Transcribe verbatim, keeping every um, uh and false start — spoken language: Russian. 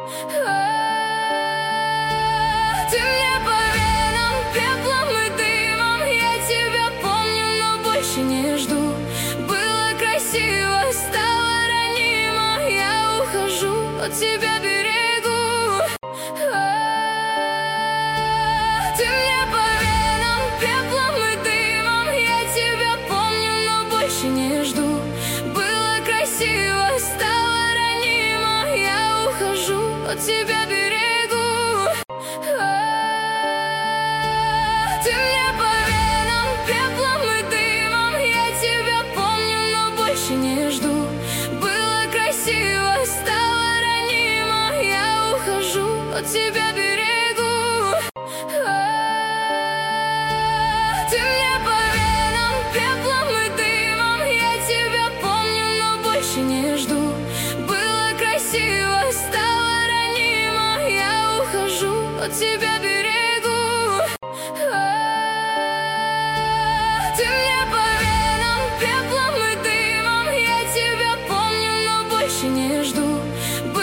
Ты мне по венам пеплом и дымом. Я тебя помню, но больше не жду. Было красиво, стало ранимо. Я ухожу, от тебя берегу. Ты мне по венам пеплом и дымом. Я тебя помню, но больше не жду. Было красиво, стало ранимо. Я ухожу, от тебя берегу. Ты мне по венам пеплом и дымом. Я тебя помню, но больше не жду. Было красиво, стало ранимо. Я ухожу, от тебя берегу. Ты мне по венам пеплом и дымом. Я тебя помню, но больше не жду. Было красиво, стало ранимо. Я ухожу, от тебя берегу.